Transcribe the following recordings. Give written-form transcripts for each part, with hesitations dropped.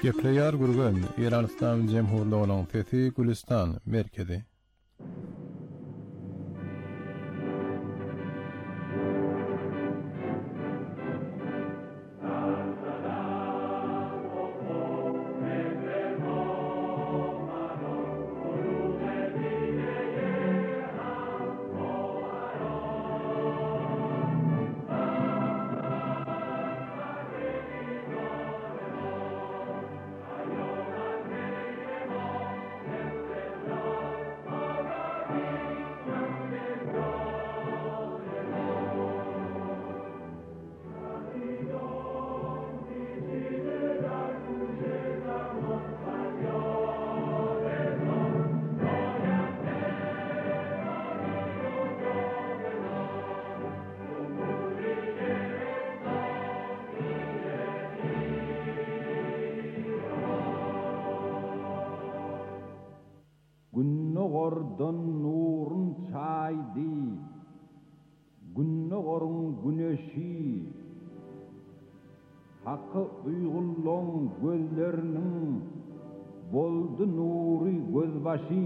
Gepleyar gurgun Iranistan Cemhurluğu'nun Fethi Gülistan merkezi. Günnogordan nurun çaydı, günnogorun güneşi, hakkı uygulluğun gözlerinin boldu nuri gözbaşı,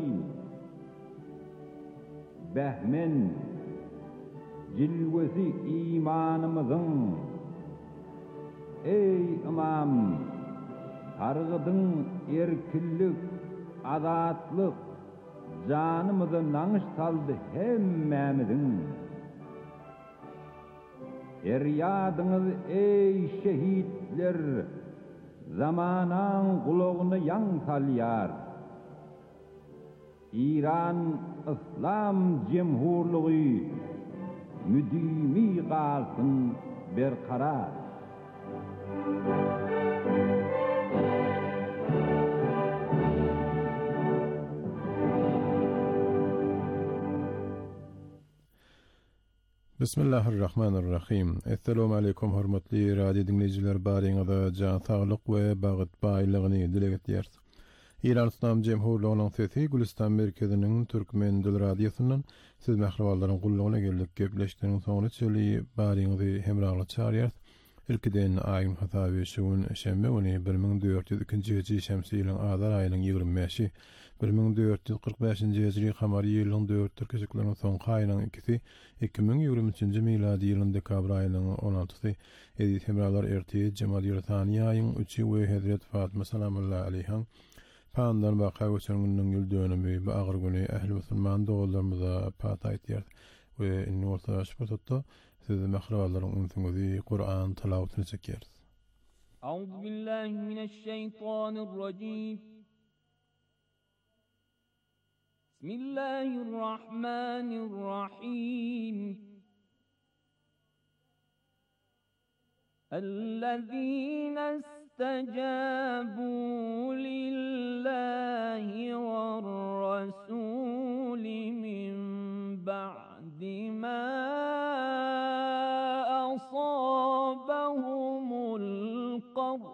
behmen cilvesi imanımızın, ey imam, targıdın erkillik, azatlık, canımızı nanış saldı hemmemizin. Eryadınız ey şehitler, zamanan kulağını yan salyar. İran İslam Cemhurluğu müdimi kalsın berkarar. Bismillahirrahmanirrahim. Assalamu alaikum hormatly radio dinleyijiler, baryňyza jan saglyk we bagyt baýlygyny dilek etýär. Iran İslam Cemhurluğu'nun Fethi Gülistan merkeziniň türkmen dil radiosundan siz mähriballaryň gullugyna geldik. Gepleşdiğiniň soňra çeli baryňyzy hemragly çağırýar. Ilkiden aýym hasaby şuň şembe güni 1402-nji hijri şemsi ýylyň azar aýynyň 25-i 1445-nji hijri kamary ýylyň 4 türkeşikleriň soňky aýynyň 2-si 2023-nji miladi ýylyň dekabr aýynyň 16-sy edip hemralar erteýe Jemadyr Thani aýynyň 3-i we Hazret Fatyma salamullahi alayha pandan baqa göçürgünüň ýyl dönümi we agyr güni ähli musulman dogalarymyza pat aýtýar we inni ortaş tutdy. Siz mähriballaryň ünsüňizi Kur'an tilawatini çekýäris. Euzu billahi mineşşeytanirracim. Bismillahirrahmanirrahim. Ellezîne istecabu lillahi ve'r-rasûli min ba'di ma asabahumul qarh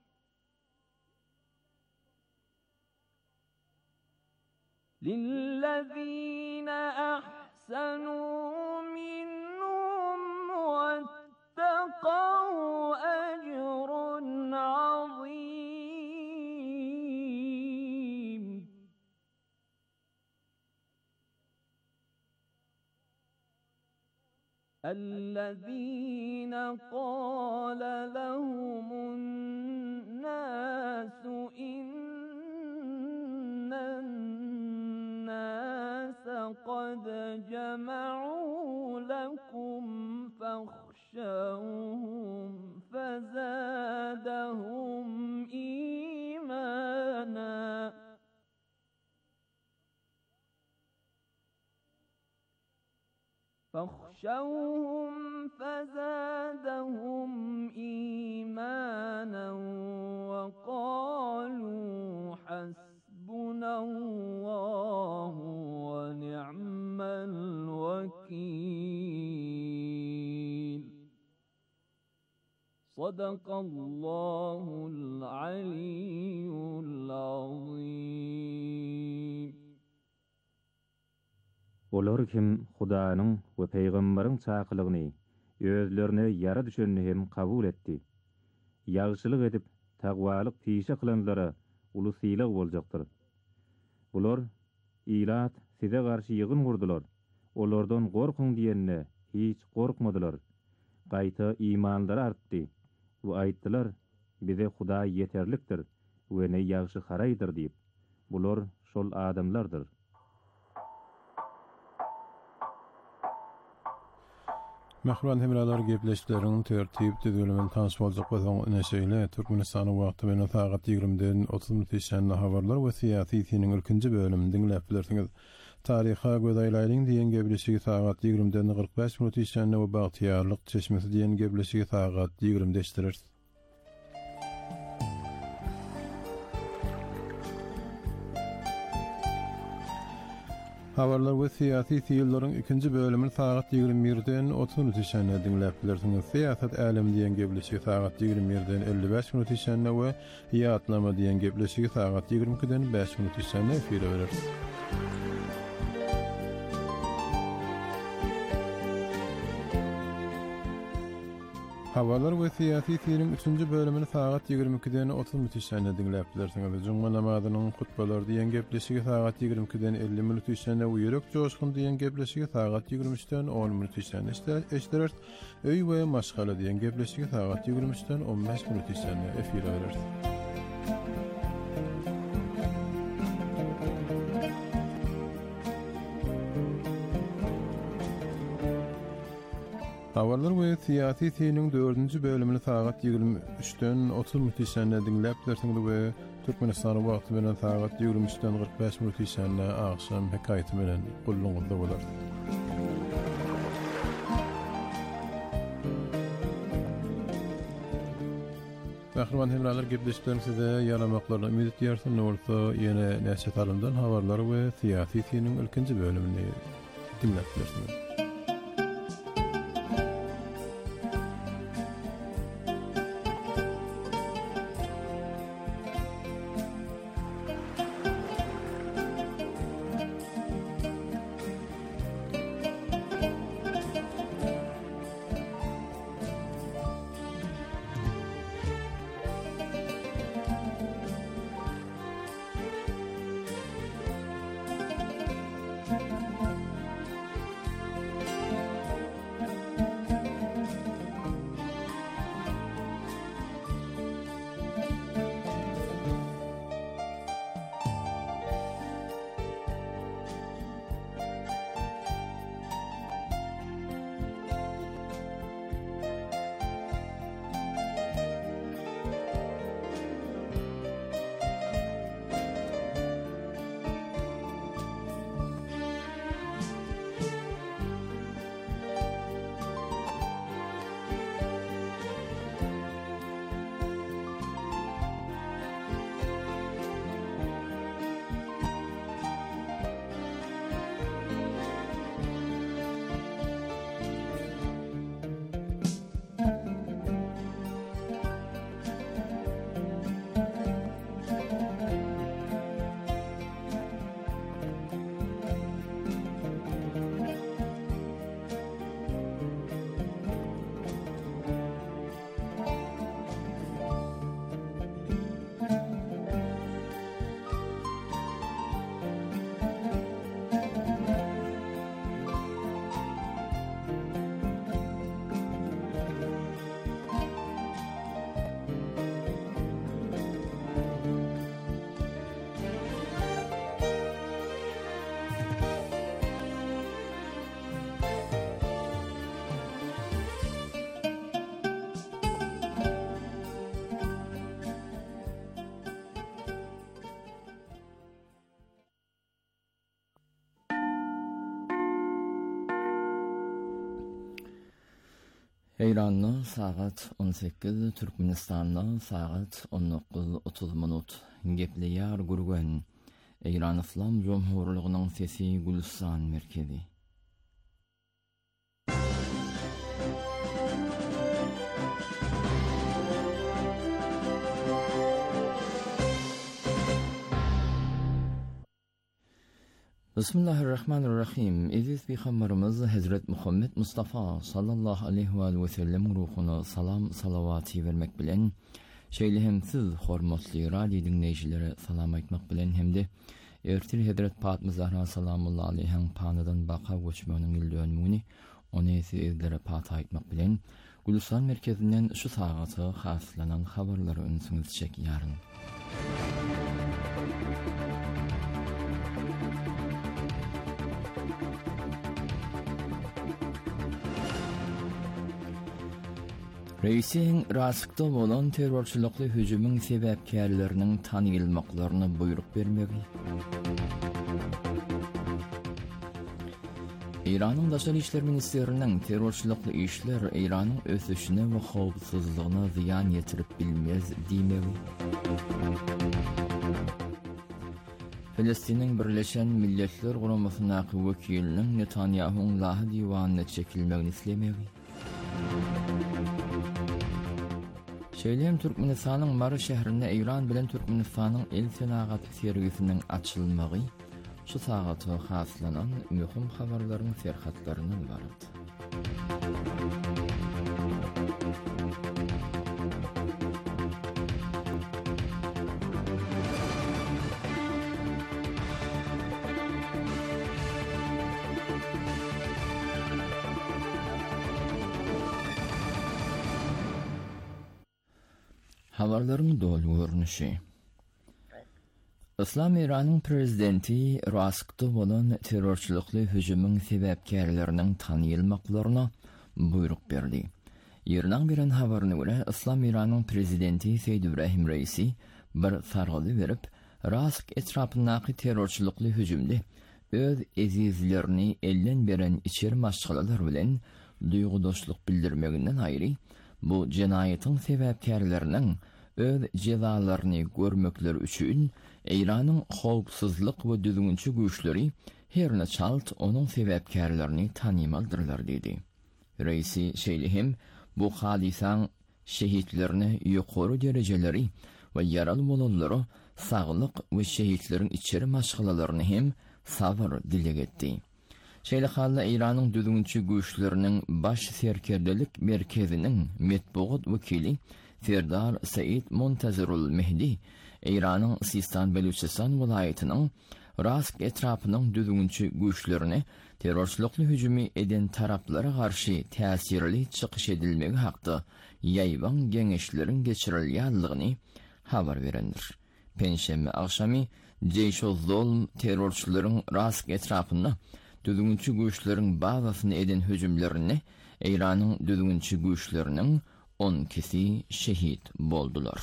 lillezîne ahsanû minhum vettaqaw ecrun azîm. الذين قال لهم الناس إن الناس قد جمعوا لكم فاخشوهم فزادهم إيمانا فزادهم إيمانا وقالوا حسبنا الله ونعم الوكيل. صدق الله العلي العظيم. Olar kim Hudaýynyň we peýgamberiň çakylygyny özlerine ýara düşenini hem kabul etdi. Ýagşylyk edip taqwalyk pişe kılanlara ulusiylyk boljakdyr. Bular ilat size garşy ýygyn gurdular. Olardan gorkun diýenne hiç gorkmadylar. Gaýta imanlary artdy. Bu aýtdylar, bize Huda yeterlikdir we ne ýagşy haraýdyr diýip. Bular şol adamlardyr. Mähruman hemralar gepleşikleriniň tertip düzgünligini tanış boljak bolsaň neşeýle Türkmenistanyň wagty bilen saat 20-den 30 minut işänli habarlar we syýasy ýetiniň ilkinji bölümini dinläp bilersiňiz. Taryha gözaýlaryň diýen gepleşigi saat 20-den 45 minut işänli we bagtyarlyk çeşmesi diýen gepleşigi saat 20-de işlerir. Habarlar we syýasy ýyllaryň ikinji bölümini saat 21-den 30 minut işänli dinläp bilersiňiz. Syýasat älemi diýen gepleşigi saat 21-den 55 minut işänli we ýatlama diýen gepleşigi saat 22-den 5 minut işänli efire berer. Habarlar we syýasy ýyllaryň 3-nji bölümini saat 22-den 30 minut işänli dinläp bilersiňiz. Juma namazynyň hutbalar diýen gepleşigi saat 22-den 50 minut işänli we ýürek joşkun diýen gepleşigi saat 23-den 10 minut işänli eşderer. Öý we maşgala diýen gepleşigi saat 23-den 15 minut işänli efire berer. Habarlar we syýasy ýyllaryň 4-nji bölümini saat 23-den 30 minut işänli dinläp bilersiňiz we Türkmenistanyň wagty bilen saat 23-den 45 minut işänli akşam hekaýaty bilen gulluňyzda bolar. Mähruman hemralar gepleşiklerim size ýaramaklarla ümit edýärsin. Bolsa ýene näçe tarymdan habarlar we syýasy ýyllaryň ilkinji bölümini dinläp bilersiňiz. Eýranda saat 18, Türkmenistanda saat 19:30 minut. Gepleýär gurgen Eýran Islam Jomhurlygynyň sesi Gülstan merkezi. Bismillahirrahmanirrahim. Aziz Peygamberimiz Hazret Muhammed Mustafa sallallahu aleyhi ve sellem ruhuna salam salavatı vermek bilen Şeýle hem siz hormatly radio dinleýijilere salam aýtmak bilen hemde Ertir Hedret Fatma Zahra salamullahi aleyhiň panadan baqa göçmeginiň ildönmüni ony sizlere pata aýtmak bilen Gülistan merkezinden şu sagaty haslanan habarlary öňsüňiz çek ýaryn. Reisin Raskda bolan terrorçylykly hüjümüň sebäpkärleriniň tanylmaklaryny buyruk bermegi. İran'ın Daşary işler ministeriniň terrorçylykly işler İran'yň ösüşine we howpsuzlygyna ziýan ýetirip bilmez diýmegi. Filistiniň Birleşen Milletler Guramasynyň wekiliniň Netanyahuň lahy diwanyna çekilmegini islemegi. Şeýlem Türkmenistanyň Mary şäherinde İran bilen Türkmenistanyň el senagaty serwisiniň açylmagy şu sagaty haslanan möhüm habarlaryň serhatlaryny ibaret. Habarlaryň dolu görnüşi. İslam İran'ın prezidenti Raskda bolan terrorçylykly hüjümüň sebäpkärleriniň tanylmaklaryna buyruk berdi. Ýerden bilen habaryna görä İslam İran'ın prezidenti Seyyid Ibrahim Reisi bir sargıly berip Rask etrapyndaky terrorçylykly hüjümde öz ezizlerini elden beren içeri maşgalalar bilen duýgudaşlyk bildirmeginden aýry bu jenaýatyň sebäpkärleriniň öz jezalaryny görmekleri üçin İran'yň howpsuzlyk we düzgünçi güýçleri herne çalt onuň sebäpkärlerini tanymaldyrlar dedi. Reisi şeýlehim bu hadisaň şehitlerini ýokary derejeleri we yaraly bolanlary saglyk we şehitleriň içeri maşgalalaryny hem sabr dileg etdi. Şeýle halda İran'yň düzgünçi güýçleriniň baş serkerdelik merkeziniň metbuat wekili Ferdar Said Muntazirul Mehdi İran'yň Sistan Beluçistan welaýatynyň Rask etrapynyň düzgünçi güýçlerini terrorçylykly hüjümi eden taraplara garşy täsirli çykyş edilmegi hakda ýaýban geňeşleriň geçirilýändigini habar berendir. Penşembe akşamy Jeyş-ol-Zolm terrorçylaryň Rask etrapynda düzgünçi güýçleriň bazasyny eden hüjümlerini İran'yň düzgünçi güýçleriniň 10 kişi şehit boldular.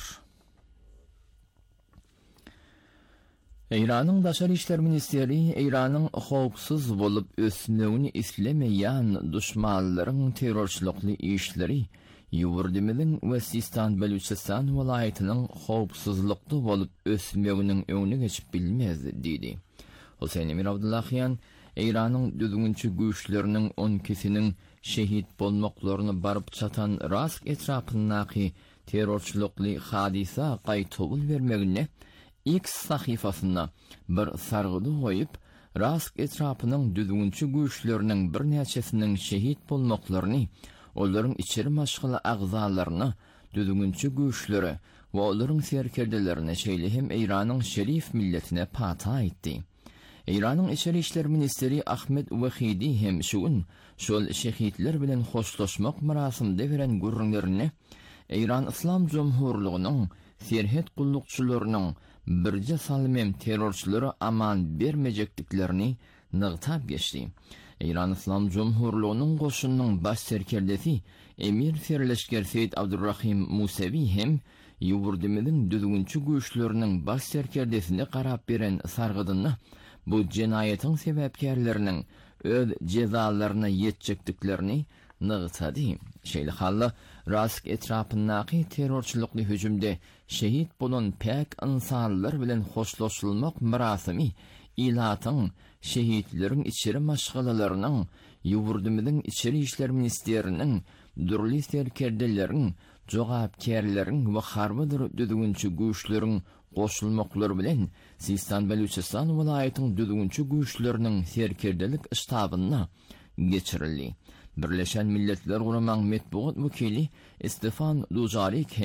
İran'yň Daşary işler ministeri İran'yň howpsuz bolup ösnegini islemeýän duşmanlaryň terrorçylykly işleri ýurdymyň we Sistan Beluçistan welaýatynyň howpsuzlykda bolup ösneginiň öňüne geçip bilmez dedi. Husayn Emir Abdullahian İran'yň düzgünçi güýçleriniň 10 kişiniň şehit bolmaklaryny barıp çatan Rask etrapyndaky terrorçylykly hadisa gaýtobul bermegine X sahyfasyna bir sargyly goýup Rask etrapynyň düzgünçi güýçleriniň bir näçesiniň şehit bolmaklaryny, olaryň içeri maşgaly agzalaryny düzgünçi güýçleri we olaryň serkerdelerini şeýlehim İran'yň şerif milletine pata etdi. İran'yň içeri işler ministeri Ahmet Wahidi hem şol şehitler bilen hoşlaşmak marasimde beren görüňlerini İran İslam Jumhurlygynyň serhet gullukçylarynyň birje salmem terrorçylary aman bermejekdiklerini nygtab geçdi. İran İslam Jumhurlygynyň goşunynyň baş serkerdesi Emir Ferleşger Seyyid Abdurrahim Musevi hem ýurdymyň düzgünçi güýçleriniň baş serkerdesine garap beren sargydyny bu jenaýatyň sebäpkärleriniň öz jezalaryna ýetjekdiklerini nygtady. Şeýle halda Rask etrapyndaky terrorçylykly hüjümde şehit bolan pek insanlar bilen hoşlaşylmak marasimy ilatyň şehitleriň içeri maşgalalarynyň ýurdymyň içeri işler ministeriniň dürli serkerdeleriň jogapkärleriň we harbydyr düzgünçi güýçleriň goşulmaklary bilen Sistan Beluçistan welaýatynyň düzgünçi güýçleriniň serkerdelik ştabyna geçirildi. Birleşen Milletler Guramasynyň metbuat wekili Stefan Dujarric hem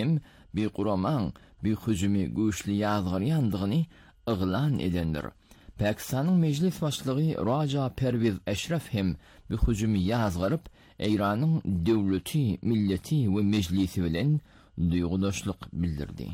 bir Quraman, bir hücumi güçlü yazgıryandygyny ıglan edendir. Pakistan'ın meclis başlığı Raja Pervez Eşref hem bir hücumi yazgırıp İran'ın devleti, milleti ve meclisi bilen duygudaşlyk bildirdi.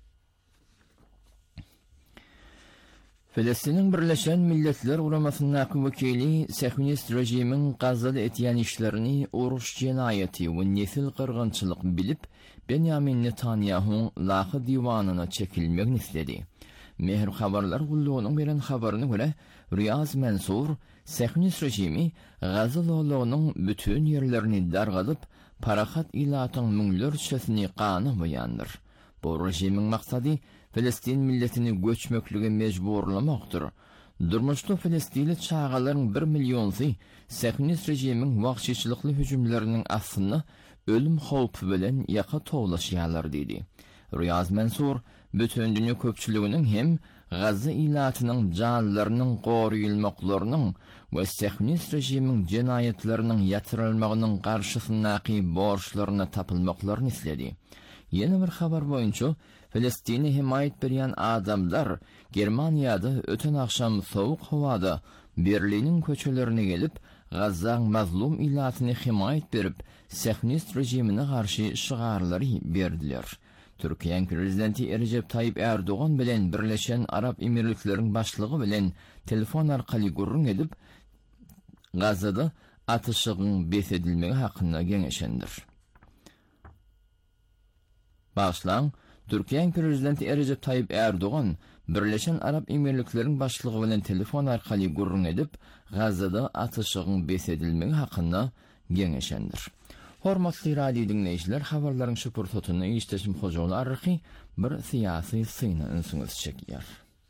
Filistin'in Birleşen Milletler Uraması'ndaki vekili Siyonist rejimin Gazze'da etiyen işlerini uruş cinayeti ve nesil kırgınçılık bilip Benjamin Netanyahu'nun lahı divanına çekilmekini istedi. Mehr haberler gulluğunun veren haberine göre Riyaz Mansur, Siyonist rejimi Gazze dağlarının bütün yerlerini dargadıp parahat ilatın münglerçesini kanı beyandır. Bu rejimin maksadı Filistin milletini göçmeklige mecburlamaktır. Durmuşlu Filistinli çağaların 1 milyonsu Siyonist rejimin vahşiçilikli hücumlarının aslında ölüm hawpy bilen yaka towlaşýarlar dedi. Riyaz Mansur bütün dünya köpçüliginin hem Gazze ilatynyň janlarynyň goruýulmaklarynyň we Siyonist rejimin cinayetlerinin yatırılmagynyň garşysyndaky borçlaryna tapylmaklaryny isledi. Yeni bir haber boyunca Filistin'i himayet berýän adamlar Germaniýada öten akşam soğuk havada Berlinin köçelerine gelip Gazzaň mazlum ilatyny himayet berip Siyonist rejimine garşy şygarlary berdiler. Türkiýe prezidenti Recep Tayyip Erdoğan bilen Birleşen Arap Emirlikleriň başlygy bilen telefon arkaly gurrun edip Gazzada atyşygyň besedilmegi hakynda geňeşendir. Başlan, Türkiýe prezidenti Recep Tayyip Erdoğan Birleşen Arap Emirlikleriň başlygy bilen telefon arkaly gurrun edip Gazzada atyşygyň besedilmegi hakynda geňeşendir. Hormatly radio dinleýijiler, habarlaryň şu pursatyny işleşim hojaly arky bir syýasy syny öňsüňiz çekýär.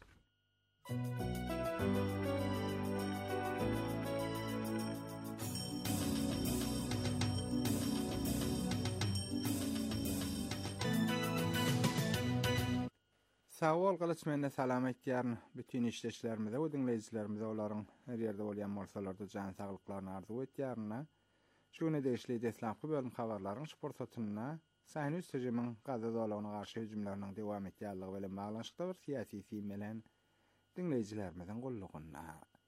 Sağ ol Galaçmende salam etýärni bütün işleşlerimize we dinleýijilerimize olaryň her ýerde bolýan bolsalarda jan saglyklaryny arzu etýärni. Şunu deşli deslapky bölüm habarlaryň sportatyna Siyonist rejimiň Gazze dağlaryna garşy hüjumlarynyň dowam etýärligi bilen baglanşykda bir syýasy film bilen dinleýijilerimizin golluguna.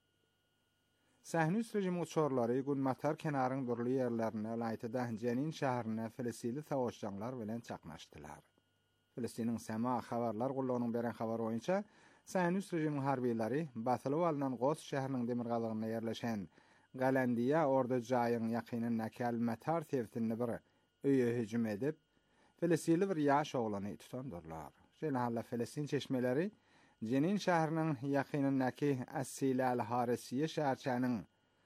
Siyonist rejimi uçurlary gün matar kenaryň durly ýerlerine Laytyda Jenin şäherine Filistinli savaşçılar bilen çaknaşdylar. Filistiniň Sema habarlar golluganyň beren habar boýunça Siyonist rejimiň harbiýleri basylyp alynan Gos şäheriniň demirgalygyna ýerleşen Galandiya ordu jaýyň ýakynyndaky Al-Matar sevtini bir öýe hüjum edip Filistinli bir ýaş oglany tutandyrlar. Şeýle Filistin çeşmeleri Jenin şäheriniň ýakynyndaky As-Silal Harisiýe şäherçäniň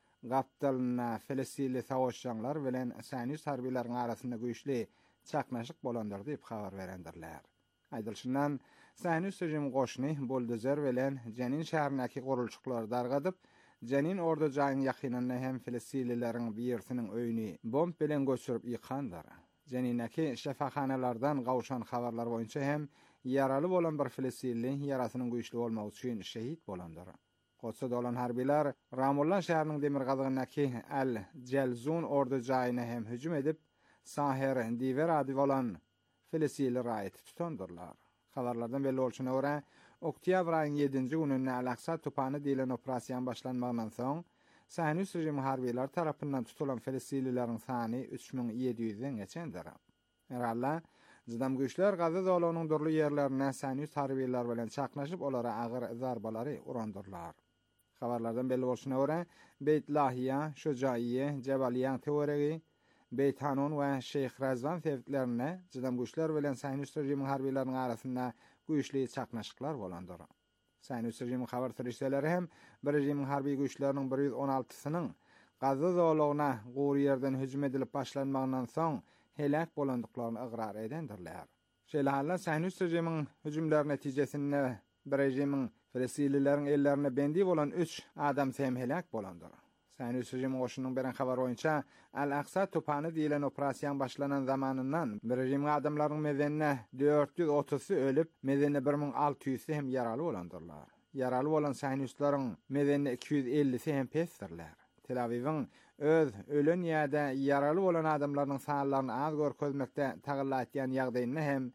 gapdalyna Filistinli savaşçylar bilen Siyonist harbiýleriň arasynda güýçli çaknaşyk bolandyr diýip habar berendirler. Aýdylşyndan Siyonist rejim goşuny buldozer bilen Jenin şäherindäki gurulçyklary dargadyp Jenin ordu jaýyň ýakynynda hem Filistinlileriň biýersiniň öýüni bomb bilen göçürip ýykandyr. Jeninäki şefahanalardan gawşan habarlar boýunça hem ýaraly bolan bir Filistinli ýarasynyň güýçli bolmagy üçin şehit bolandyr. Gotsa dolan harbiler Ramullah şäheriniň demirgalygynaky Al-Jalzun ordu jaýyna hem hüjum edip Saher diwer ady bolan Filistinli raýaty tutandyrlar. Habarlardan belli bolşuna görä Oktyabr aýynyň 7-nji gününde Al-Aqsa tupany diýilen operasiýa başlanmagynyň soň Siyonist rejimi harbiýler tarapyndan tutulan Filistinlileriň sany 3700-den geçendir. Herhalde Jydam güýçler Gazze dağlarynyň durly ýerlerine Siyonist harbiýler bilen çaknaşyp olara agyr zarbalary urandyrlar. Habarlardan belli bolşuna görä Beyt Lahiya, Şojaýye, Jebaliýan teoregi, Beyt Hanun we Şeyh Razvan sevdiklerine Jydam güýçler bilen Siyonist rejimi harbiýleriniň arasynda güýçli çaknaşyklar bolandyr. Siyonist rejimi habar terişleri hem bir rejimiň harbiy güýçleriniň 116-synyň Gazze dağlaryna gowy ýerden hüjum edilip başlanmagyndan soň helak bolandyklaryny ygrar edendirler. Şeýle Siyonist rejimiň hüjumlaryny netijesinde bir rejimiň Filistinlileriň ellerine bendi bolan 3 adam hem helak bolandyr. Siyonist rejimi goşunynyň beren habar boýunça Al-Aqsa tupany diýilen operasiýa başlanan zamanyndan bir rejimiň adamlarynyň mezenine 430-sy ölüp, mezenine 1600-si hem ýaraly bolandyrlar. Ýaraly bolan Siyonistlaryň mezenine 250-si hem pesdirler. Tel Avivyň öz ölen ýa-da ýaraly bolan adamlarynyň sanlaryny az görkezmekde tagylla etýän ýagdaýyny hem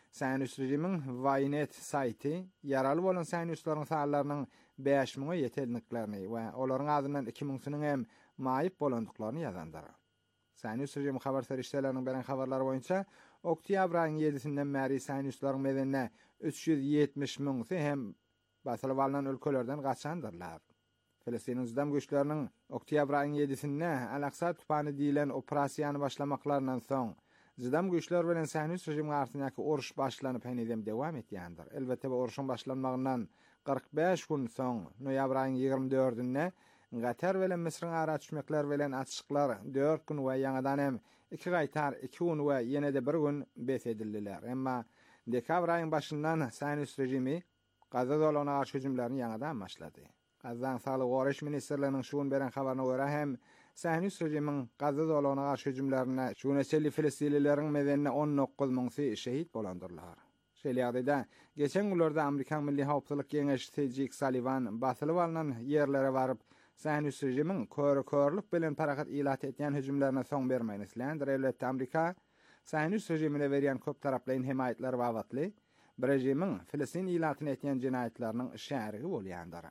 Sänüs rejimin Vynet sayti yaralı bolan sänüslerin sağlarynyň 5000-e ýetelniklerini we olaryň adyndan 2000-synyň hem maýyp bolandyklaryny ýazandyr. Sänüs rejimi habar serişdeleriniň beren habarlary boýunça oktyabr aýynyň 7-sinden bäri sänüslerin medenine 370.000 hem basylyp alynan өлkelerden gaçandyrlar. Filistiniň Zdam güýçleriniň oktyabr aýynyň 7-sinde Al-Aqsa tupany diýilen operasiýany başlamaklaryndan soň Zdam güýçler bilen Sänüs rejimi arasyndaky uruş başlanyp henizem dewam etýändir. Elbetde bu uruşyň başlanmagyndan 45 gün soň noýabr aýynyň 24-nde Gatar bilen Misryň ara düşmekler bilen atışyklar 4 gün we ýanadan hem 2 gaýtar 2 gün we ýene-de 1 gün bes edildiler. Emma dekabr aýynyň başyndan Sänüs rejimi Gaza dolana garşy hüjümlerini ýanadan başlady. Gazdan Sağlyk Goreş ministrliginiň şuun beren habaryna görä hem Sänüs rejimiň Gaza dolana garşy hüjümlerine şuneçeli Filistinlileriň medenine 19.000 şehit bolandyrlar. Şeýle geçen günlerde Amerikan Milli Hawpçylyk Geňeşi Jake Sullivan basylyp alynan ýerlere baryp Sänüs rejimiň körlük bilen parahat ilat etýän hüjümlerine soň bermeýän islendir. Elbetde Amerika Sänüs rejimine berýän köp taraplaryň himayetleri wagtly bir rejimiň Filistin ilatyny etýän jinayetleriniň şäherigi bolýandyr.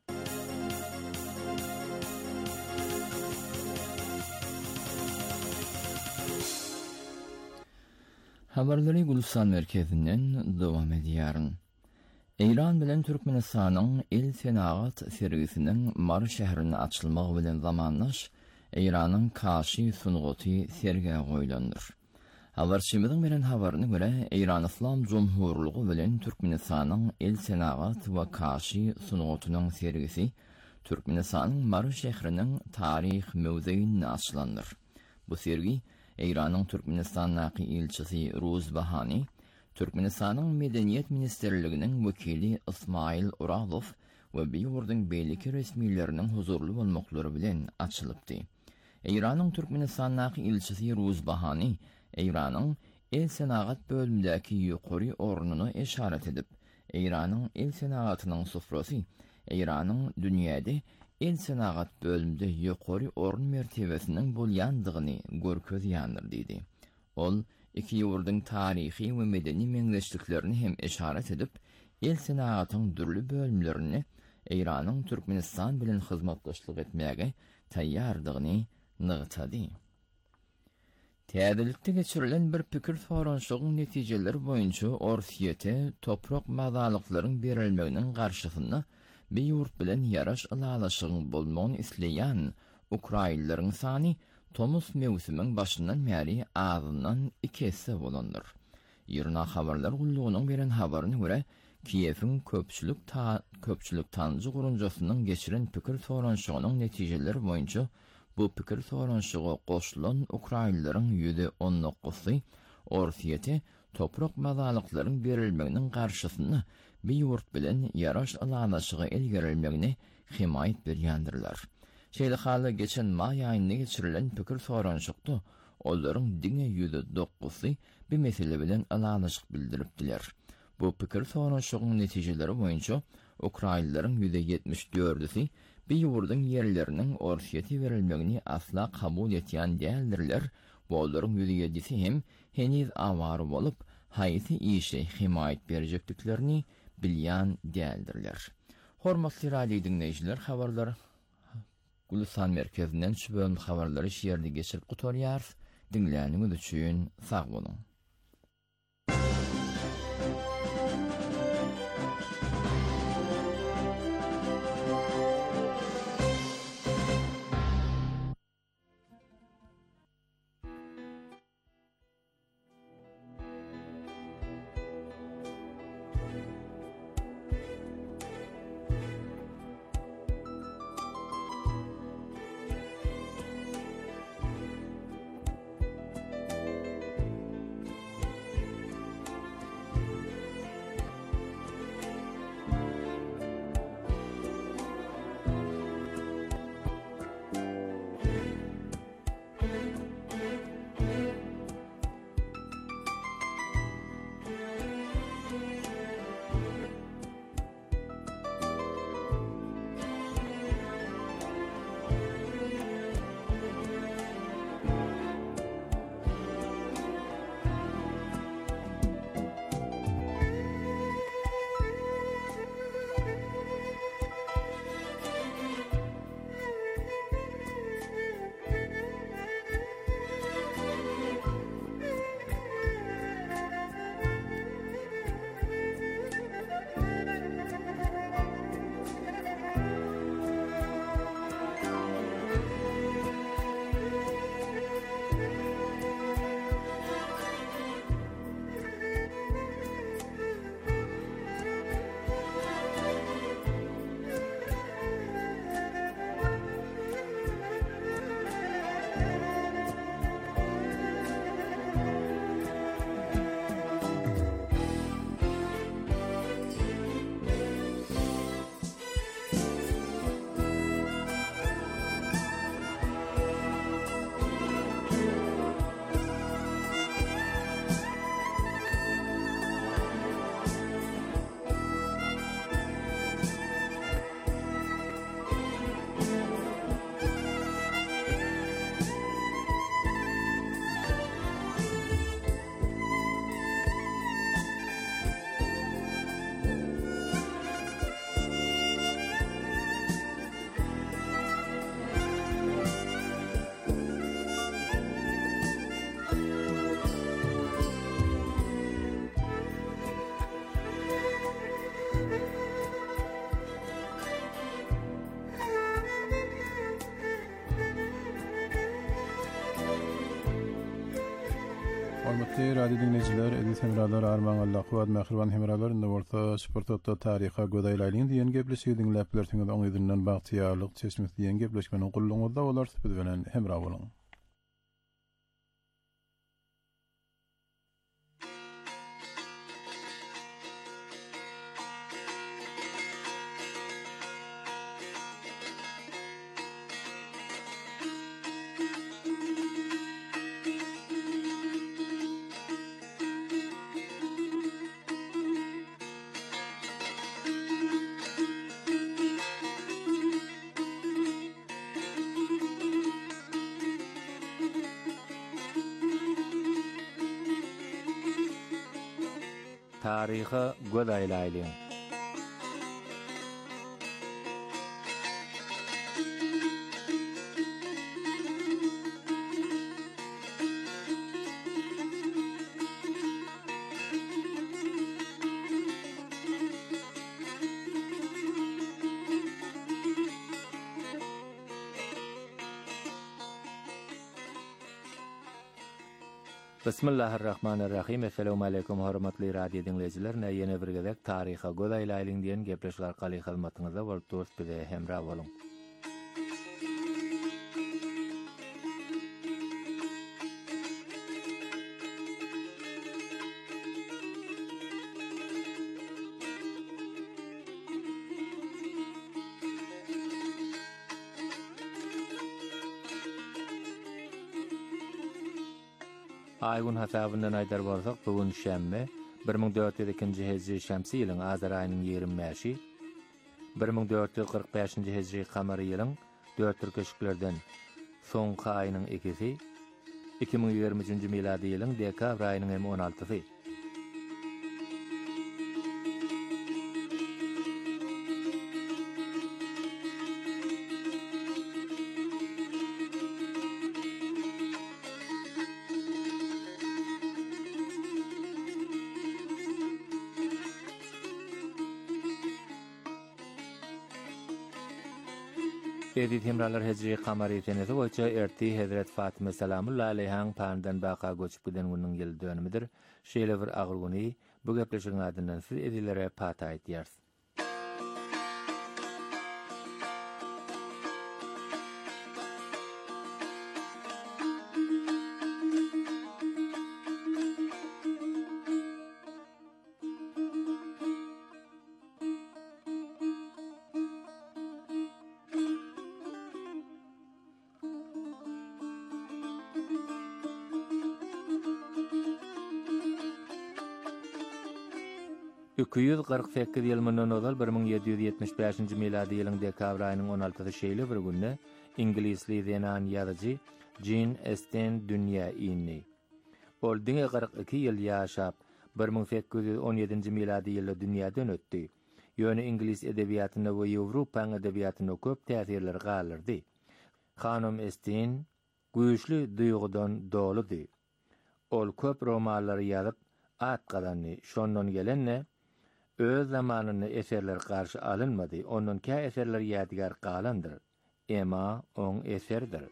Habarlary Gulistan merkezinden dowam edýär. İran bilen Türkmenistanyň el senagat sergisiniň Mar şäherine açylmagy bilen zamanlaş İranyň Kaşy sunugaty serge goýulandyr. Habarçymyzyň beren habaryna görä, İran Islam Jumhurlygy bilen Türkmenistanyň el senagat we Kaşy sunugatynyň sergisi Türkmenistanyň Mar şäheriniň taryh mewzeýine açylandyr. Bu sergi İran'ın Türkmenistan'daki ilçisi Ruz Bahani, Türkmenistan'ın Medeniyet Ministerliğinin vekili İsmail Urazov ve bir yurdun belki resmilerinin huzurlu olmakları bilen açılıptı. İran'ın Türkmenistan'daki ilçisi Ruz Bahani, İran'ın el senagat bölümündeki yukarı ornunu işaret edip, İran'ın el senagatının sufrası, İran'ın dünyada el senagat bölümde yukarı orun mertebesinin bolyandygyny görkezýändir diýdi. Ol, iki ýurdun tarihi we medeni meňzeşliklerini hem işaret edip, el senagatyň dürli bölümlerini İranyň Türkmenistan bilen hyzmatdaşlyk etmäge taýýardygyny nygtady. Täzelikde geçirilen bir pikir soranşygyň netijeleri boýunça Orsiýete toprak mazalyklaryň berilmeginiň garşysyna bir yurt bilen yaraş alalaşygyň bolmagyny isleýän Ukrainalaryň sany Tomus mewsimiň başyndan bäri azyndan 2 hisse bolandyr. Ýerna habarlar gullugynyň beren habaryna görä, Kiýewiň köpçülük tanjy gurunjasynyň geçiren pikir soranşygynyň netijeleri boýunça bu pikir soranşygy goşulan Ukrainalaryň %19-y Orsiýete toprak mazalyklaryň berilmeginiň garşysyna bir yurt bilen yaraş alalaşygy elgerilmegini himayet berýändirler. Şeýle haly geçen maý aýynda geçirilen pikir soranşykda olaryň diňe %9-y bir mesele bilen alalaşyk bildiripdiler. Bu pikir soranşygyň netijeleri boýunça Ukrainalaryň %74-i bir ýurdun ýerleriniň Orsiýete berilmegini asla kabul etýän däldirler. Bu olaryň %7-i hem heniz awary bolup, haýsy işe himayet berjekdiklerini bilýän däldirler. Hormatly radio dinleýijiler, habarlar Gulistan merkezinden şu bölüm habarlary şeýerde geçirip gutarýar. Dinläniňiz üçin sag bolun. Hormatly radio dinleyijiler, edil hemralar arman Allah kuwat mähriban hemralar indi bolsa sportda taryha godaýlaryň diýen gepleşigi dinläplersiňiz oň ýerinden bagtýarlyk çeşmek diýen gepleşmeniň gullugyňyzda bolar süpet bilen hemra boluň. Taryhy godaýlaýlyň. Bismillahirrahmanirrahim. Assalamu alaykum hormatly radio dinleyijiler. Näýene bir gezek taryha godaýlaýlyň diýen gepleşler arkaly hyzmatyňyzda bolup bize hemra boluň. Aýgun hasabynyň aýdar bolsak, bugun şämbe 1402-nji hejri şämsi ýylyň Azar aýynyň 25-i, 1445-nji hejri kamary ýylyň 4 türkeşiklerden soňky aýynyň 2-si, 2023-nji miladi ýylyň dekabr aýynyň 16-sy. Edit hemralar hejri kamary tenesi boýunça erti Hazrat Fatıma salamullah alayhaň pandan baqa göçüp giden günüň ýyl dönümidir. Şeýle bir agyr güni bu gepleşigiň adyndan siz edilere pata aýtýarsy. ...248 ýyl mundan ozal 1775-nji miladi ýylyň dekabr aýynyň 16-sy şeýle bir günde ingilisli zenan ýazyjy Jane Austen dünýä indi. Ol 42 ýyl ýaşap 1817-nji miladi ýylda dünýäden ötdi. Ýöne ingilis edebiýatyna we Ýewropa edebiýatyna köp täsirler galyrdy. Hanım Austen güýçli duýgudan doludy. Ol köp romanlary ýazyp atgadanny, şondan gelenne öz zamanyny eserler garşy alınmady. Onun kä eserler ýadigar galandyr. Ema oň eserdir.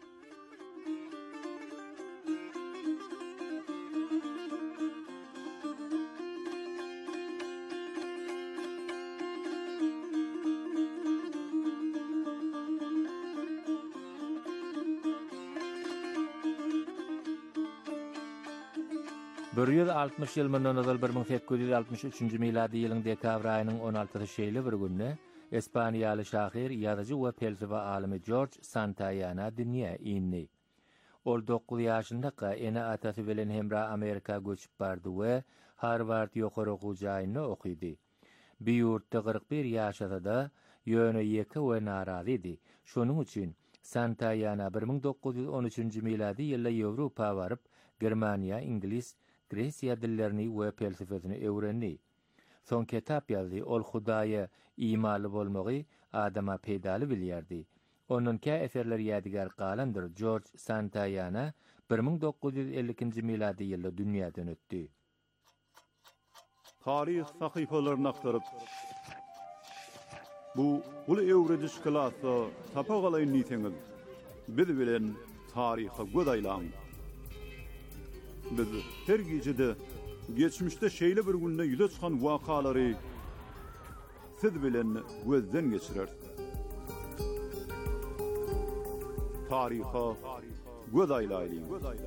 Bürüýüz 60 ýyl mundan ozal 1863-nji miladi ýylyň dekabr aýynyň 16-sy şeýle bir günde Espaniýaly şahyr, ýazyjy we felsefe alimi George Santayana dünýä indi. Ol 9 ýaşynda ene atasy bilen hemra Amerika göçüp bardy we Harvard ýokary okuw jaýyny okuýdy. Bir ýurtda 41 ýaşada ýöne ýeke we narazy idi. Şonuň üçin Santayana 1913-nji miladi ýylda Ýewropa baryp Germaniýa, Ingilis, Gresiýa dillerini we felsefesini öwrendi. Son kitap ýazdy. Ol Hudaýa imaly bolmagy adama peýdaly bilýärdi. Onun kä eserler ýadigar galandyr. George Santayana 1952-nji miladi ýylda dünýäden ötdi. Tarih sahypalaryny aktaryp bu uly öwrediş klasy tapagaly niýetiňiz biz bilen taryha godaýlaň. Biz her gecede geçmişte şeýle bir günde ýüze çykan wakalary siz bilen gözden geçirer. Tariha göz aýlaýyn.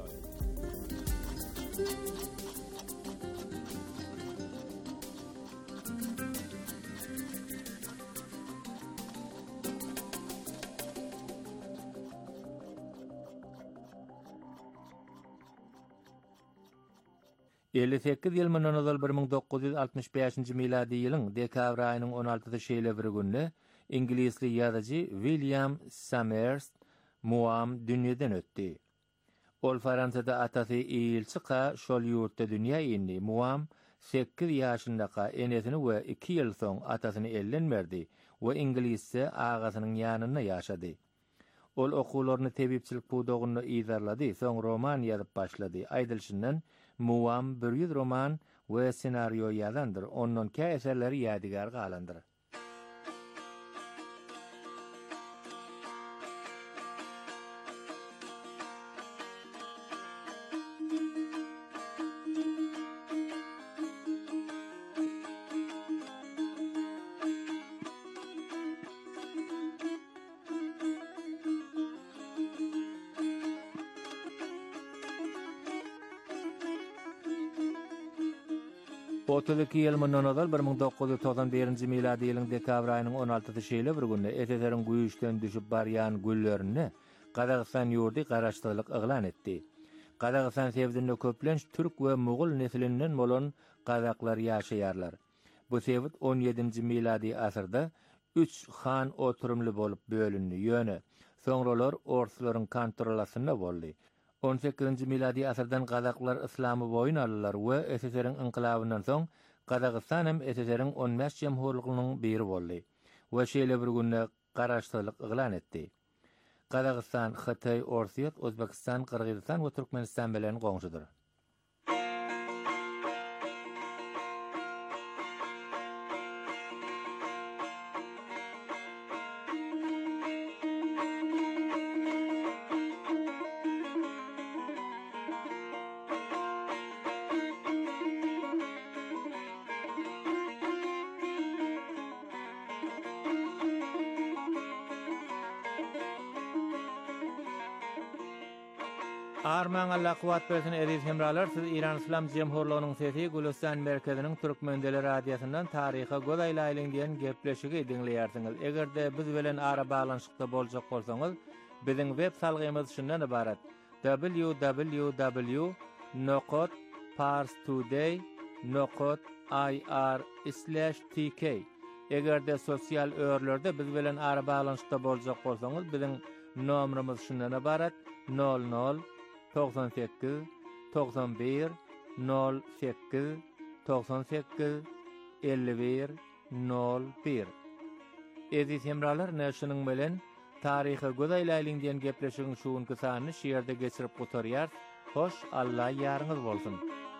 Ýyl mundan ozal 1965-nji miladi ýylyň dekabr aýynyň 16-sy şeýle bir günde ingilisli ýazyjy William Summers Muam dünýeden ötdi. Ol Fransada atasy ýylçyka şol ýurtda dünýä indi. Muam 8 ýaşyndaky enesini we 2 ýyl soň atasyny ellenmerdi we ingilisçe agasynyň ýanyna ýaşady. Ol okuwlaryny tebipçilik puwdagyny ýazarlady, soň roman ýazyp başlady. Aýdylşyndan Muam 100 roman we senaryo ýazandyr. Ondan kä eserleri ýadigar galandyr. Otuzki ýyl mundan ozal 1991-nji miladi ýylyň dekabr aýynyň 16-sy şeýle bir günde SSR'ň güýçden düşüp barýan güllerini Kazakystan ýurdy garaşdyrlyk eglan etdi. Kazakystan sebdinde köplenç türk we mugul neslinden bolan kazaklar ýaşaýarlar. Bu sebit 17-nji miladi asyrda 3 han oturumly bolup bölündi. Ýöne soňralar orslaryň kontrolasyna boldy. 18-nji miladi asyrdan Kazaklar islamy boyun aldylar we SSR'ň inqilabyndan soň Kazakystan hem SSR'ň 15 jemhurlygynyň biri boldy we şeýle bir günde garaşdyrlyk eglan etdi. Kazakystan, Xitay, Orsiýet, Özbekistan, Kyrgyzstan we Türkmenistan bilen goňşudyr. Arman Allah kuwat bersin aziz hemralar, siz İran İslam Jemhurlygynyň sesi Gülistan merkeziniň Türkmendeli radiosyndan taryha göz aýlaýlyň diýen gepleşigi dinleýärsiňiz. Egerde biz bilen ara balanşykda boljak bolsaňyz, biziň web salgymyz şundan ibarat: www.parstoday.ir/tk. Egerde sosial örlerde biz bilen ara balanşykda boljak bolsaňyz, biziň nomerimiz şundan ibarat: 00 98 91 08 98 51 01. Aziz hemralar, näşiniň bilen taryhy göz aýlaýlyň diýen gepleşigiň şuun kysany şeýerde geçirip gutarýar. Hoş, Allah ýarynız bolsun.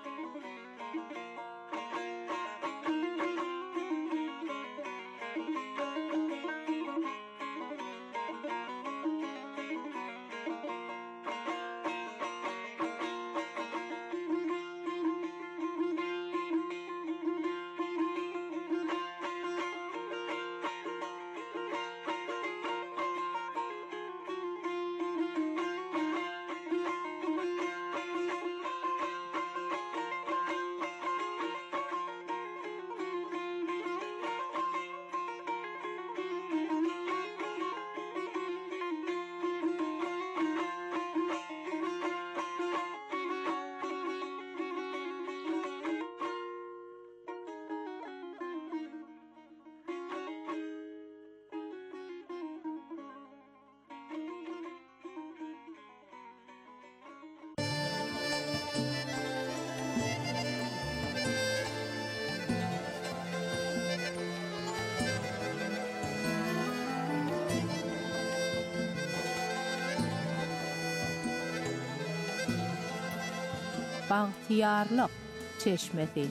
Bahtiyarlyk çeşmesi.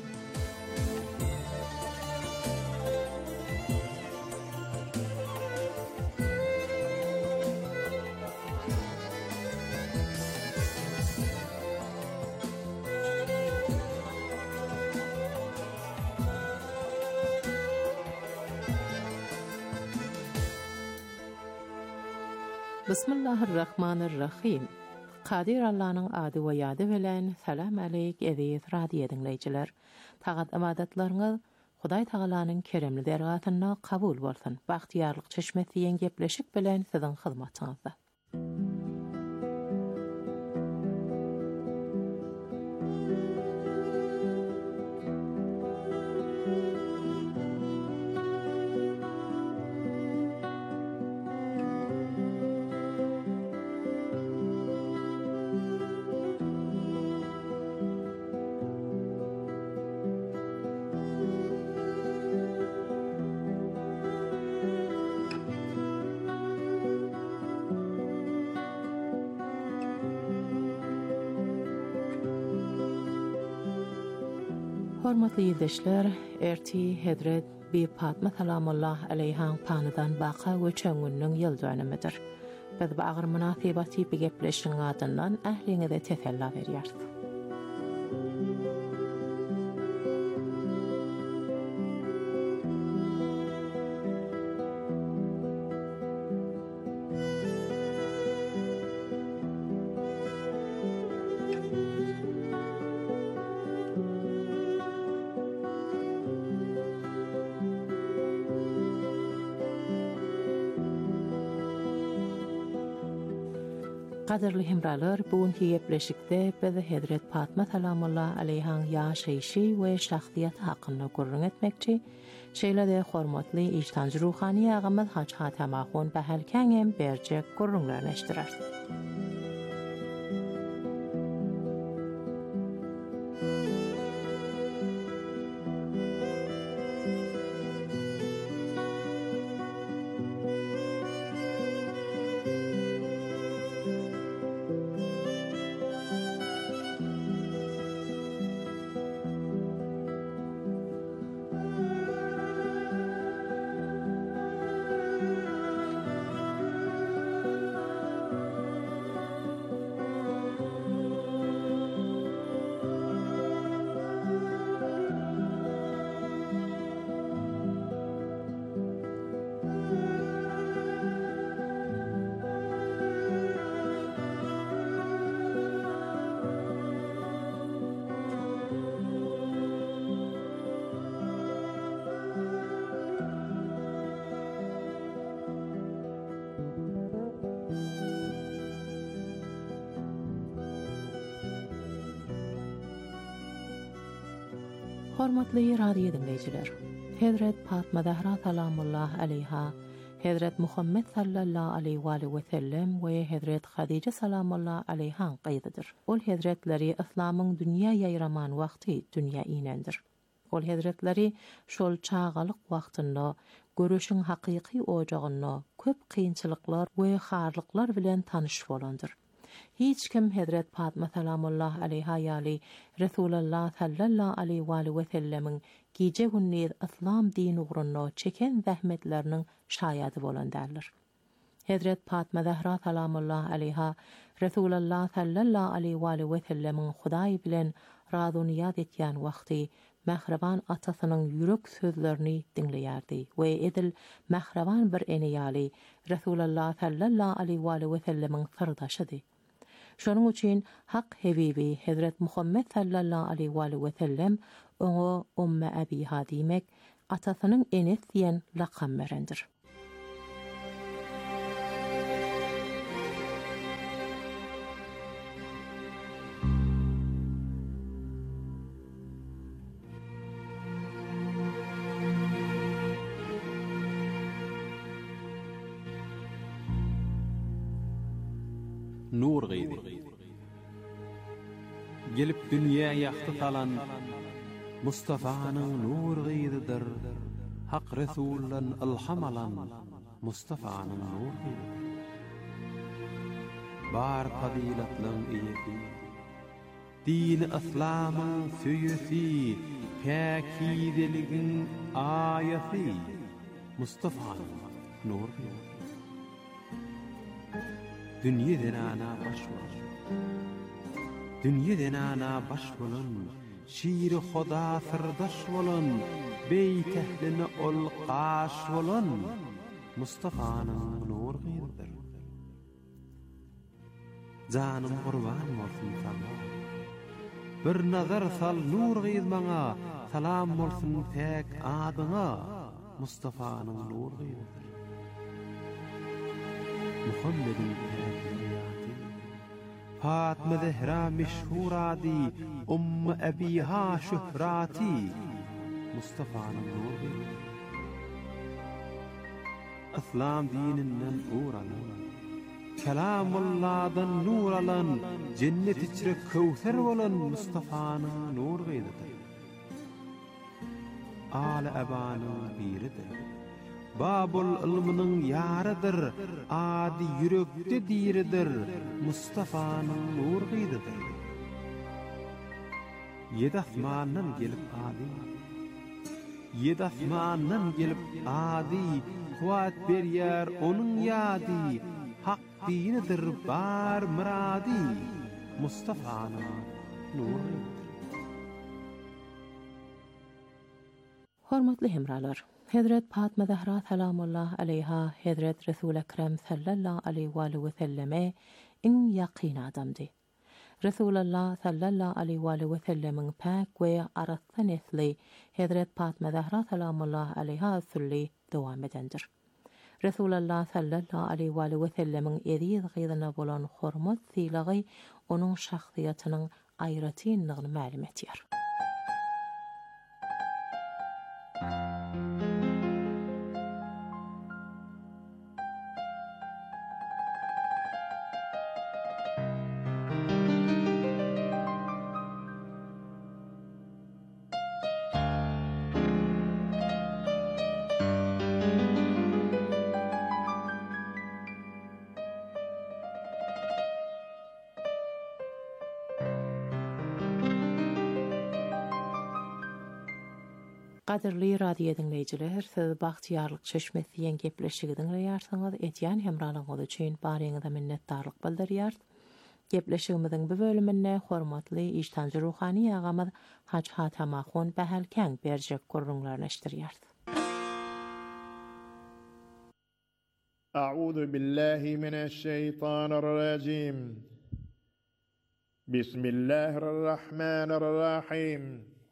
Bismillahirrahmanirrahim. Qadir Allah'ın adı ve yadı bilen salam aleyk aziz radio dinleyiciler. Taqat amadatlarınız Hudaý Taalanyň keremli dergatyna kabul bolsun. Bagtyarlyk çeşmesi ýen gepleşik bilen siziň hyzmatçyňyzda. Hormatly ýerdeşler, erti Hedret bi Fatma salamullah aleyha panydan baqa göçeňiniň ýyldönümidir. Biz bu agyr munasabaty bi gepleşiň adyndan ähliňize tesella berýär. Qadirli hemralar, bugünkü gepleşikde biz Hedret Fatma salamullah aleyhaň ýaşaýşy we şahsiýeti hakynda gurrun etmekçi, şeýle-de hormatly ijtancı ruhani agymyz Haç Hatem Ahun Bahalkän berjek gurrunlaryny eşdirer. Hormatly radio dinleyijiler, Hedret Fatma Zahra salamullah aleyha, Hedret Muhammed sallallahu aleyhi ve sellem we Hedret Hadice salamullah aleyha qaydydyr. Ol hedretleri İslamyň dünýä ýaýraman wagty dünýä inendir. Ol hedretleri şol çağalyk wagtynda görüşüň hakyky ojagyna köp kynçylyklar we harlyklar bilen tanyş bolandyr. Hiç kim Hedret Fatma salamullah aleyha ýaly Resulullah sallallahu aleyhi ve sellemiň gije günni İslam dini ugrunna çeken zähmetleriniň şaýady bolandylar. Hedret Fatma Zahra salamullah aleyha Resulullah sallallahu aleyhi ve sellemiň Hudaý bilen razynyýat etýän wagty Mehreban atasynyň ýürek sözlerini dinleýärdi we edil mehreban bir ene ýaly Resulullah sallallahu aleyhi ve sellemiň sirdaşydy. Şonuň üçin hak hebibi Hedret Muhammed sallallahu aleyhi ve sellem oňa Umme Abiha diýmek, atasynyň Enes diýen lakam berendir. Nur gıydı. Gelip dünya yaktı talan Mustafa'nın nur gıydıdır. Hak Resul'den ilham alan Mustafa'nın nur gıydıdır. Bar fadilatlan iyisi, din İslam'ın süyüsi, pekideliğin ayeti Mustafa'nın nur gıydıdır. Dünýeden ana baş bolun. Dünýeden ana baş bolun. Şiir-i Huda sirdaş bolun. Beyt ehline ol qaş bolun. Mustafa'nın nur gıydyr. canım qurban bolsun sana. Bir nazar sal nur gydmaňa, salam bolsun pek adyňa, Mustafanyň nur gydydyr. Muhammedin peygamberiyati, Fatma Zehra meşhuradi, Abiha şöhrati, Mustafanyň nur gydydyr. İslam dininden uğralan, Kelamullah'dan nur alan, cennet içre kevser olan Mustafa'nın nur gıydıdır. Âl-i Ebâ'nın biridir. Babul ilminin yarıdır, adi yürekte diridir, Mustafa'nın nur gıydıdır. Yedi asmandan gelip adi, Yedi asmandan gelip adi, Kuvat bir yer onun yadi, hak dinidir bar muradi, Mustafa'nın nuridir. Hormatly hemralar, Hazret Fatma Zahra salamullah aleyha, Hazret Resul Ekrem sallallahu aleyhi ve selleme in yaqin adamdi. Resulullah sallallahu aleyhi ve sellemin pak ve arastan esli Hazret Fatma Zahra salamullah aleyha sülli devam edendir. Resulullah sallallahu aleyhi ve sellemin eriz gıydana bolan hormat silagy onun şahsiýatynyň aýratynlygyny ma'lum etýär. Qadirli radio dinleyijiler, siz bagtyarlyk çeşmesi ýen gepleşigi dinleýärsiňiz, etýän hemralygyňyz üçin baryňyza minnetdarlyk bildirýär. Gepleşigimiziň bu bölüminde hormatly iştanjy ruhani agamy Haç Hatamaxun Bahalkän berjek gurrunlaryny eşdirýär. A'udhu billahi mineşşeytanirracim. Bismillahirrahmanirrahim.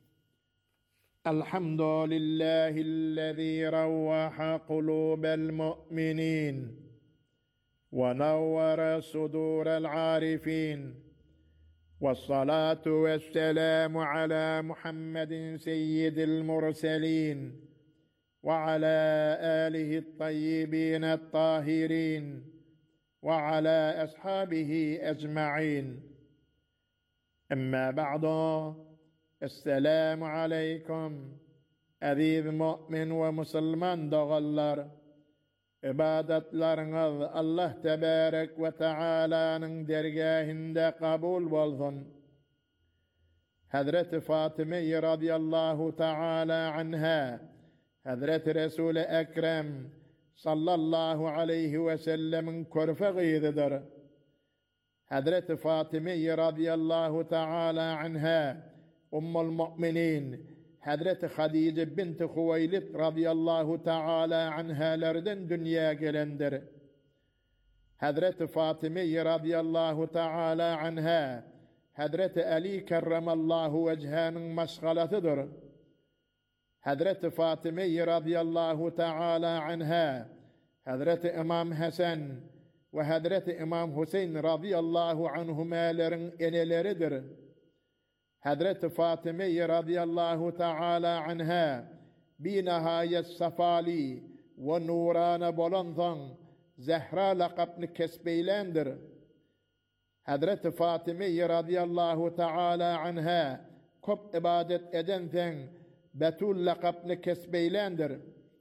الحمد لله الذي روح قلوب المؤمنين ونور صدور العارفين والصلاة والسلام على محمد سيد المرسلين وعلى آله الطيبين الطاهرين وعلى أصحابه أجمعين أما بعد Esselamu aleykum aziz mu'min ve musulman dağallar. İbadetleriniz Allah tebarek ve Teala'nın dergahinde kabul bolsun. Hazreti Fatıma radıyallahu Teala anha, Hazreti Resul-i Ekrem sallallahu aleyhi ve sellemin körfeğididir. Hazreti Fatıma radıyallahu Teala anha, Ummul Mu'minin Hazreti Hadice binti Huwaylid radıyallahu ta'ala anhalardan dünya gelendir. Hazreti Fatıma radıyallahu ta'ala anha Hazreti Ali kerramallahu vejhanın maşgalatıdır. Hazreti Fatıma radıyallahu ta'ala anha Hazreti İmam Hasan ve Hazreti İmam Hüseyin radıyallahu anhumaların eneleridir. Hazreti Fatıma radıyallahu ta'ala anha bi nihayet safali ve nurana bolandan Zehra lakabını kesbeylendir. Hazreti Fatıma radıyallahu ta'ala anha kop ibadet edensen Betul lakabını kesbeylendir.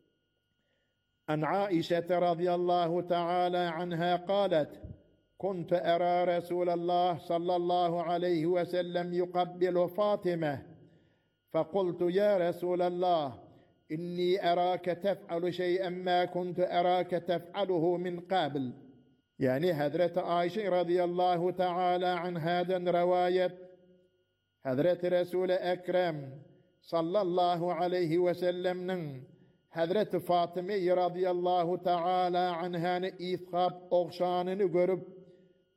An Aişe radıyallahu ta'ala anha qalet كنت أرى رسول الله صلى الله عليه وسلم يقبل فاطمة فقلت يا رسول الله إني أراك تفعل شيئا ما كنت أراك تفعله من قبل. يعني حضرة عائشة رضي الله تعالى عن هذا رواية حضرة رسول أكرم صلى الله عليه وسلم حضرة فاطمة رضي الله تعالى عنها إثقاب أغشان نقرب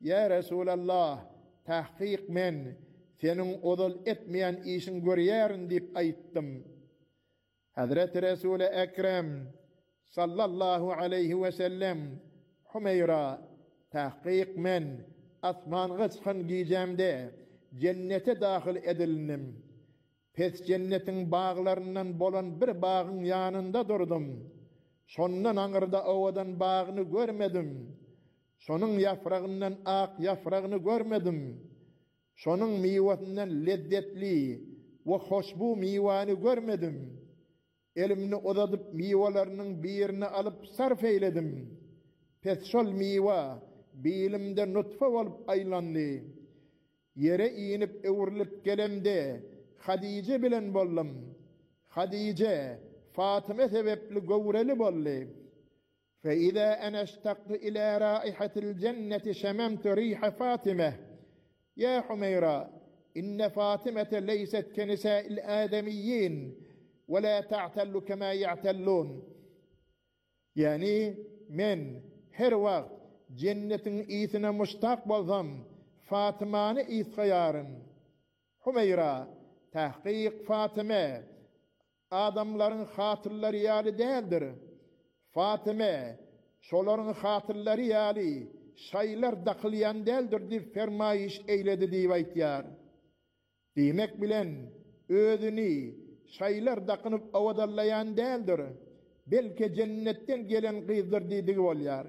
Ya Resulallah, tahqiq men senin odal etmeyen işin görýärin diýip aýtdym. Hazreti Resul-i Ekrem sallallahu aleyhi ve sellem Humeyra, tahqiq men asmanga çykan gijemde cennete dahil edildim. Pes cennetin bağlarından bolan bir bağın yanında durdum. Sondan aňyrda owadan bağını görmedim. Sonun yaprağından ak yaprağını görmedim. Sonun meyvesinden lezzetli ve hoşbu meyvani görmedim. Elimni uzatıp meyvelerinin birini alıp sarf eyledim. Pes şol meyve bilimde nutfa olup aylandı. Yere inip öwürlip gelemde Hadice bilen bollum. Hadice Fatıma sebepli gowreli bolly. فإذا أنا اشتقت إلى رائحة الجنة شممت ريح فاطمة. يا حميرة، إن فاطمة ليست كنساء الآدميين ولا تعتل كما يعتلون. يعني من her وقت جنة إيثنا مشتاق bolsam Fatıma'nı إيث خيارım. Humeyra, tahqiq Fatıma adamların hatırları ýaly däldir. Fatıma şolaryň hatırları ýaly şaýlar dakylýan däldir diýip fermaýyş eýledi diýip aýtýar. Diýmek bilen özüni şaýlar dakynyp awadallaýan däldir. Belki cennetden gelen gyzdyr diýdigi bolýar.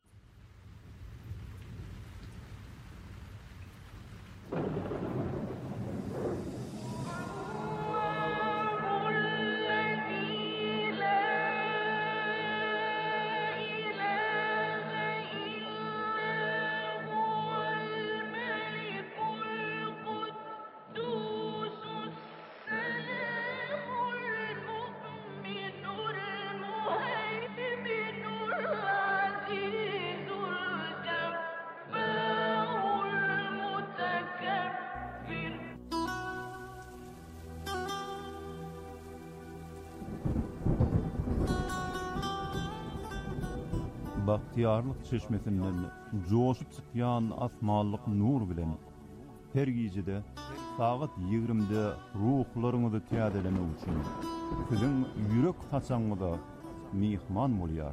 Bahtiyarlyk çeşmesinden joşup çykýan asmanlyk nur bilen her gijede saat 20-de ruhlaryňyzy täzelemek üçin siziň ýürek haçaňyza mihman bolýar.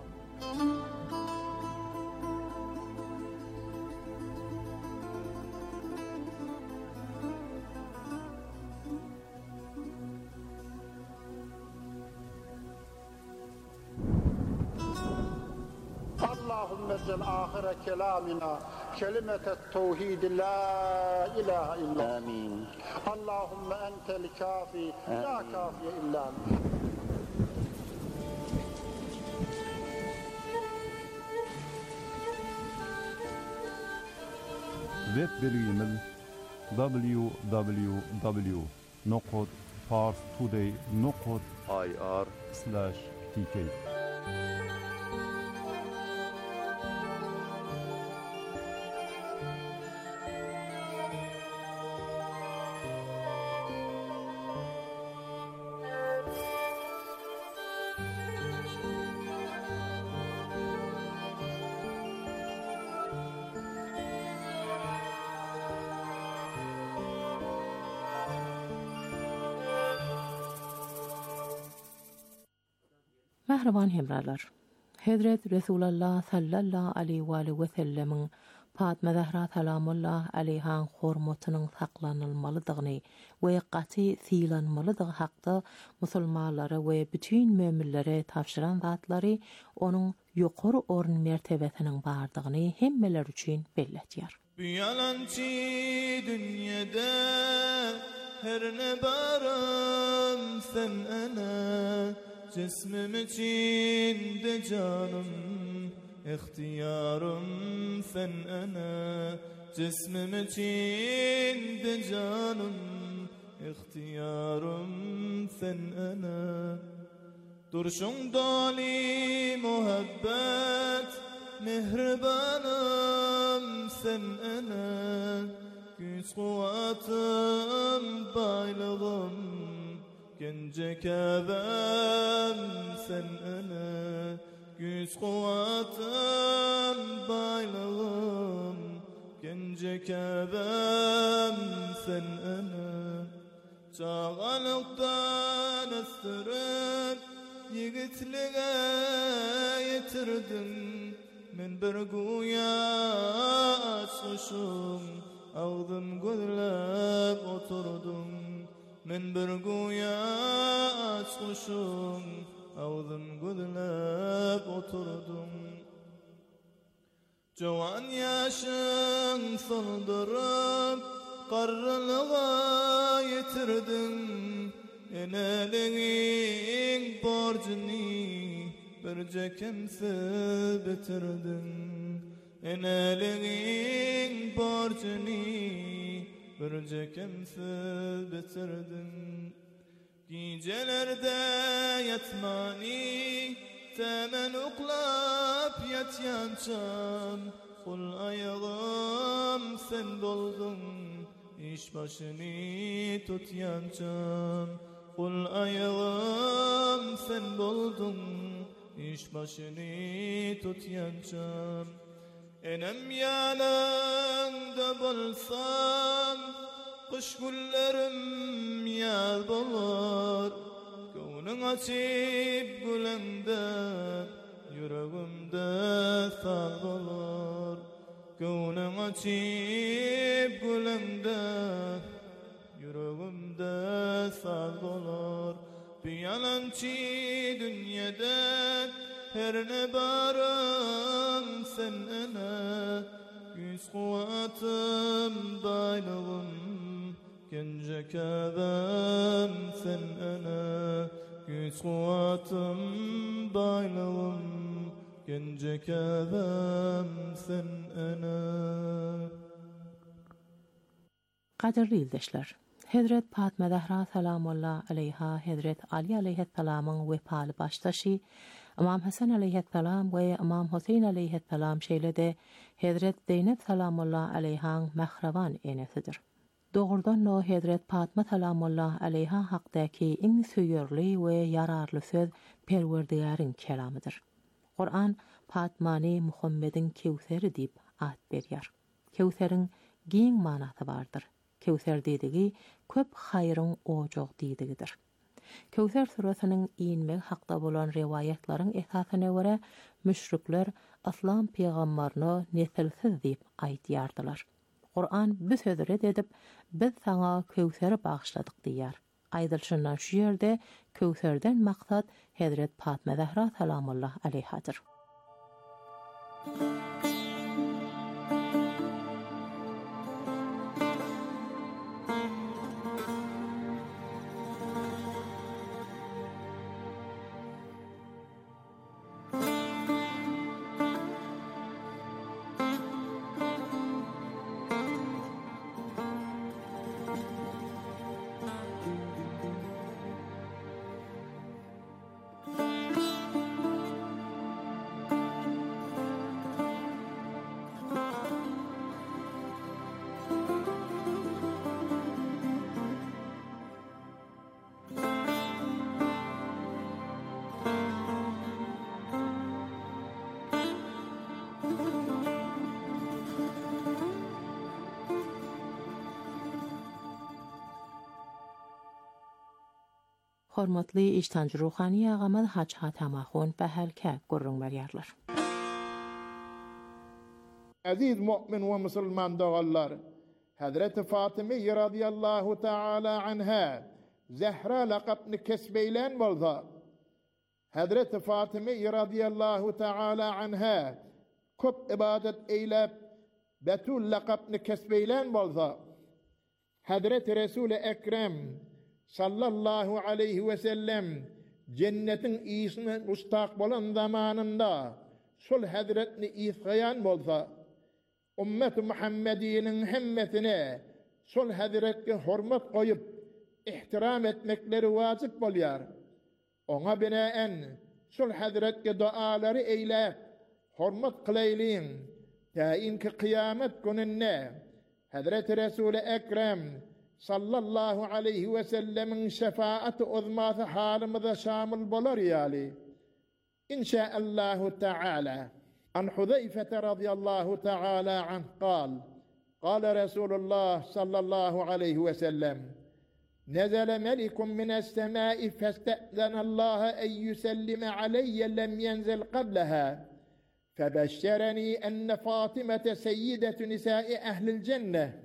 اللهم اجعل آخر كلامنا كلمة التوحيد لا إله إلا آمين. اللهم أنت الكافي لا كافي إلا أنت. Web bilgimiz www.parstoday.ir/tk. Mehriban hemralar. Hazret Resulullah sallallahu aleyhi ve sellemin Fatma Zahra salamullah aleyha hormatynyň saklanylmalydygyny we gaty silanmalydygy hakda musulmanlara we bütün möminlere tapşyran zatlary onuň ýokary orun mertebesiniň bardygyny hemmeler üçin belletýär. Yalançy dünýede her ne barım sen ana, cismim içinde canım, ihtiyarım sen ana, cismim içinde canım, ihtiyarım sen ana. Durşun dali muhabbet, mehribanım sen ana, güç kuvvetım baylığım, gence kâbem sen ana, güç kuvvetım baylığım, Gencekabem sen ana Çağalıktan ıstırıp Yigitliğe yetirdin Men bir guya açmışım Ağzın gözlep oturdum Men bir guya açmışım Ağzın gözlep oturdum Cavan yaşın soldurup Qarrılığa yetirdin Eneliğin borcunu Birce kimsiz bitirdin Eneliğin borcunu Birce kimsiz bitirdin Gecelerde yatmani Temen uklap yatyancan Kul ayağım sen doldun İş başını tutyancan Kul ayağım sen doldun İş başını tutyancan Enem yanında bulsam Kış güllerim yal bolar Gönlün açıp gülende Yüreğimde sal bolar Gönlün açıp gülende Yüreğimde sal bolar Bir yalançı dünyada Her ne barım sen ana Güç kuvvetım baylığım Gencekabem sen ana Güç kuvvetım baylığım Gencekabem sen ana Qadirli ildeşler, Hedret Fatma Zahra salamullah aleyha, Hedret Ali aleyhisselamın vefalı baştaşı, İmam Hasan aleyhisselam ve İmam Hüseyin aleyhisselam şeylede Hedret Zeynep salamullah aleyhan mehravan enesidir. Doğrudan o Hedret Fatma salamullah aleyha haqqdaki en süyürlü ve yararlı söz Perverdigarın kelamıdır. Kur'an Fatma'ni Muhammed'in Kevseri deyip ad berýär. Kevserin giň manasy bardyr. Kevser dediği köp hayrın ojoq dediğidir. Kevser surasynyň inmek hakda bolan riwayatlaryň esasyna görä müşrikler aslan peýgamberini nesilsiz diýip aýtýardylar. Kur'an bu sözü edip biz sana Kevseri bağışladık diýär. Aýdylşyndan şu ýerde Kevserden maksat Hedret Fatma Zahra salamullah aleyhadır. Hormatly iştancı ruhani ağamad haç hatamahun behelke gurrun berýärler. Aziz mu'min ve musulman dağallar, Hazreti Fatıma radıyallahu ta'ala anha Zehra lakabını kesbeylen bolsa, Hazreti Fatıma radıyallahu ta'ala anha köp ibadet eylep Betul lakabını kesbeylen bolsa, Hazreti Resul-i Ekrem sallallahu aleyhi ve sellem cennetin iyisine mustaq bolan zamanında sol Hazretini isgayan bolsa, ümmet-i Muhammediye'nin hemmesine sol Hazret'e hormat koyup ihtiram etmekleri vacip bolyar. Ona binaen sol Hazret'e duaları eyle hormat kılaylin. Tayin ki kıyamet gününne Hazreti Resul-i Ekrem sallallahu aleyhi ve sellemin şefaat-i uzması halimize şamil bolar yali. İnşaallahu Teala. An Huzeyfe radıyallahu Teala anh قال قال رسول الله صلى الله عليه وسلم: نزل ملك من السماء فاستأذن الله أن يسلم علي لم ينزل قبلها، فبشرني أن فاطمة سيدة نساء أهل الجنة.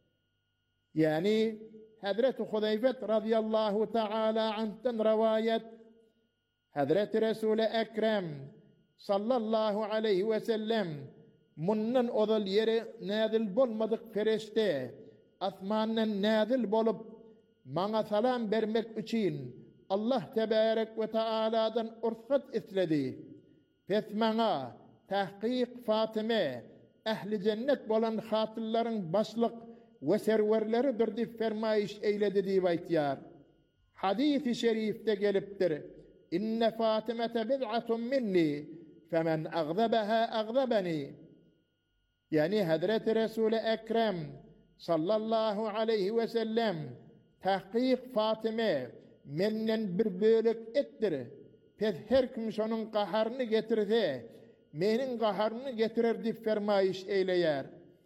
يعني حضرت خذيفة رضي الله تعالى عنه رواية حضرت رسول أكرم صلى الله عليه وسلم منن أضل يري نادل بولمدق فرشته أثمانن نادل بولب مانا سلام برمك üçün Allah tebarek ve Teala'dan urfat isledi. Fesmana tahqiq Fatime ehli cennet bolan hatırların başlık ve serverleridir dip fermayiş eyledi deyip aytiyar. Hadis-i şerifte geliptir: İnne Fatimete bid'atun minni femen agzabaha agzabani. Yani Hazreti Resul-i Ekrem sallallahu aleyhi ve sellem tahqiq Fatime menden bir bölük ettir. Pes her kim şonun qaharını getirse menin qaharını getirir dip fermayiş eyleyer.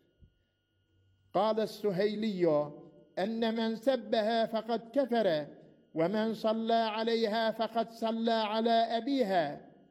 قال السهيلي أن من سبها فقد كفر ومن صلى عليها فقد صلى على أبيها.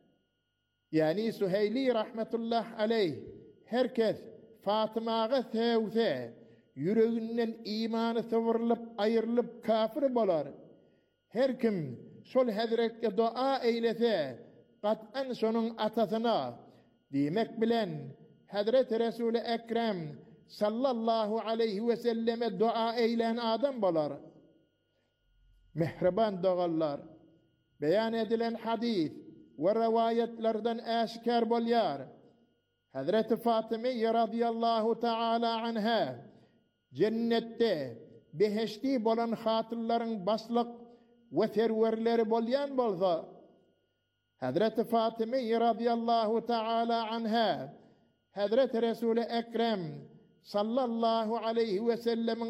Yani Süheyli rahmetullah aleyh herkes Fatıma'ya sevse yüreğinden imanı sıvırılıp ayrılıp kafir bolar. Her kim şol Hazret'e dua eylese kat'an şonun atasına demek bilen Hazreti Resul-i Ekrem sallallahu aleyhi ve selleme dua eylen adam bolar. Mehriban doğallar, beyan edilen hadis ve rivayetlerden aşikar bolyar. Hazreti Fatıma radıyallahu teala anha cennette beheşti bolan hatırların başlık ve serverleri bolyan bolsa, Hazreti Fatıma radıyallahu teala anha Hazreti Resul-i Ekrem sallallahu aleyhi ve sellemin